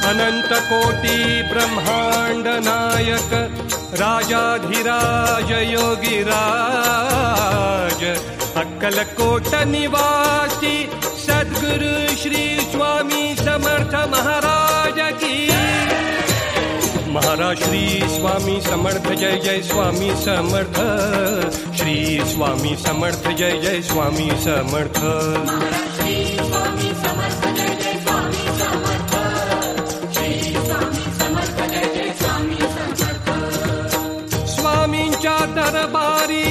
अनंत कोटी ब्रह्मांड नायक राजाधिराज योगीराज अक्कलकोट निवासी सद्गुरु श्री स्वामी समर्थ महाराज की। महाराज श्री स्वामी समर्थ जय जय स्वामी समर्थ। श्री स्वामी समर्थ जय जय स्वामी समर्थ। स्वामींच्या दरबारी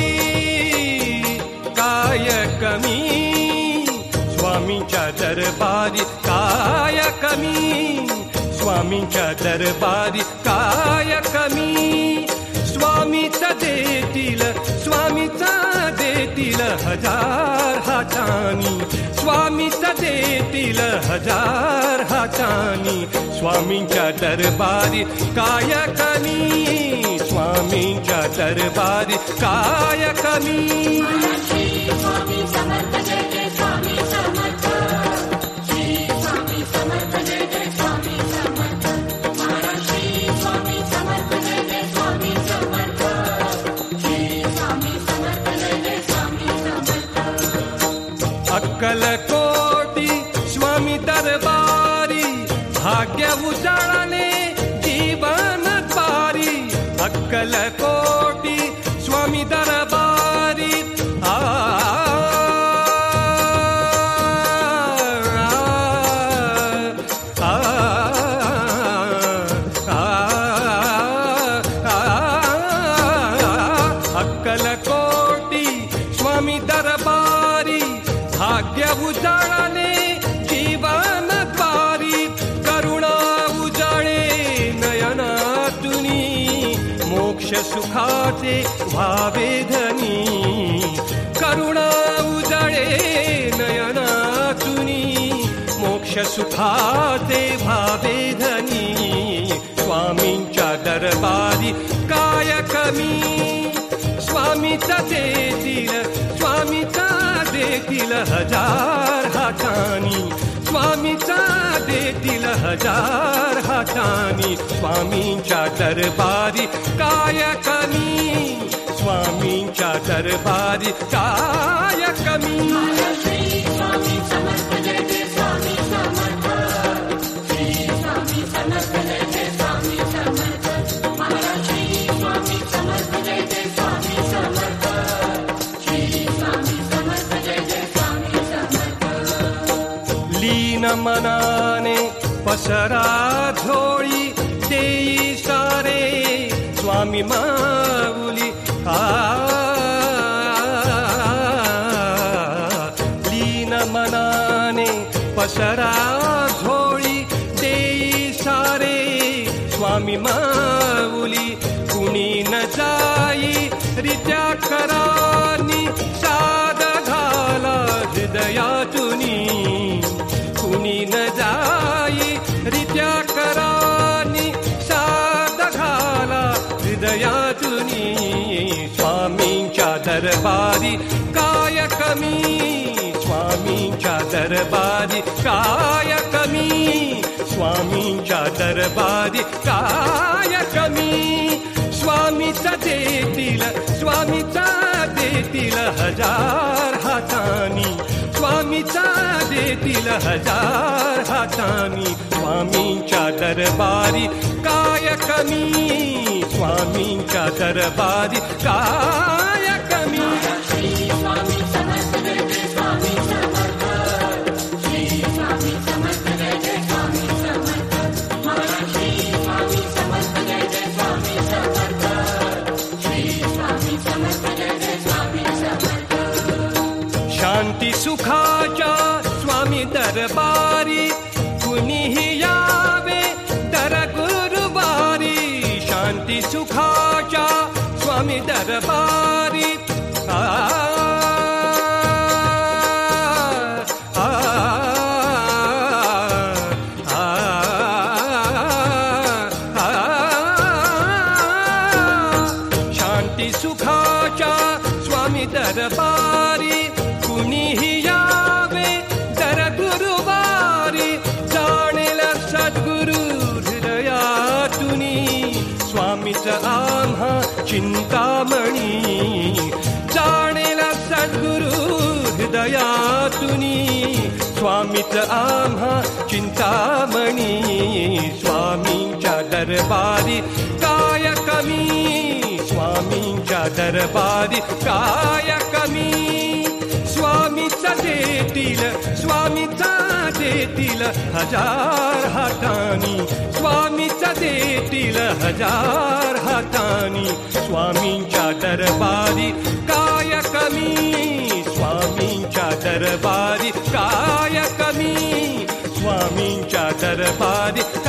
काय कमी, स्वामींच्या दरबारी काय कमी, स्वामींच्या दरबारी काय कमी। स्वामीच देतील, स्वामीच देतील हजार हातानी, स्वामीच देतील हजार हातानी। स्वामींच्या दरबारी काय कमी, स्वामींच्या दरबारी काय कमी। स्वामी समर्थ जय जय स्वामी समर्थ। श्री स्वामी समर्थ जय जय स्वामी समर्थ। महाराज श्री स्वामी समर्थ जय जय स्वामी समर्थ। श्री स्वामी समर्थ जय जय स्वामी समर्थ। अक्कलकोटी स्वामी दरबारी भाग्य उजाळले जीवन द्वारी। अक्कलकोटी स्वामी दरबारी अक्कलकोटी स्वामी दरबारी भाग्य उजाळले जीवन द्वारी। करुणा उजाळे नयनातुनी मोक्ष सुखाचे व्हावे धनी। करुणा उजाळे नयनातुनी मोक्ष सुखाचे व्हावे धनी। स्वामींच्या दरबारी काय कमी, स्वामीचा देतील, स्वामीचा देतील हजार हातानी। स्वामीचा देतील हजार हातानी। स्वामींच्या दरबारी काय कमी, स्वामींच्या दरबारी काय कमी। स्वामी समर्थ जय जय स्वामी समर्थ। श्री स्वामी समर्थ जय जय स्वामी समर्थ। महाराज श्री स्वामी समर्थ जय जय स्वामी समर्थ। श्री स्वामी समर्थ जय जय स्वामी समर्थ। लीन मनाने पसरा झोळी देई सारे स्वामी माऊली। लीन मनाने पसरा झोळी देई सारे स्वामी माऊली। कुणी न जाई रित्या करानी साद घाला हृदयातुनी। कुणी न जाई रित्या करानी साद घाला हृदयातुनी। स्वामींच्या दरबारी काय कमी, स्वामींच्या दरबारी काय कमी, स्वामींच्या दरबारी काय कमी। स्वामीच देतील, स्वामीच देतील हजार हातानी। स्वामीच देतील हजार हातानी। स्वामींच्या दरबारी काय कमी, स्वामींच्या दरबारी काय कमी। स्वामी समर्थ जय जय स्वामी समर्थ। श्री स्वामी समर्थ जय जय स्वामी समर्थ। महाराज श्री स्वामी समर्थ जय जय स्वामी समर्थ। श्री स्वामी समर्थ जय जय स्वामी समर्थ। शांती सुखाच्या स्वामी दरबारी कुणीही यावे दर गुरुवारी। शांती सुखाच्या स्वामी दरबारी शांती सुखाच्या स्वामी दरबारी कुणीही यावे दर गुरुवारी। जाणेल सद्गुरु चिंतामणी जाणेला सद्गुरु हृदयातुनी स्वामीच आम्हा चिंतामणी स्वामींच्या दरबारी काय कमी स्वामींच्या दरबारी काय कमी स्वामीचा देतील हजार हातानी स्वामीचा देतील हजार हातानी स्वामींच्या दरबारी काय कमी स्वामींच्या दरबारी काय कमी स्वामींच्या दरबारी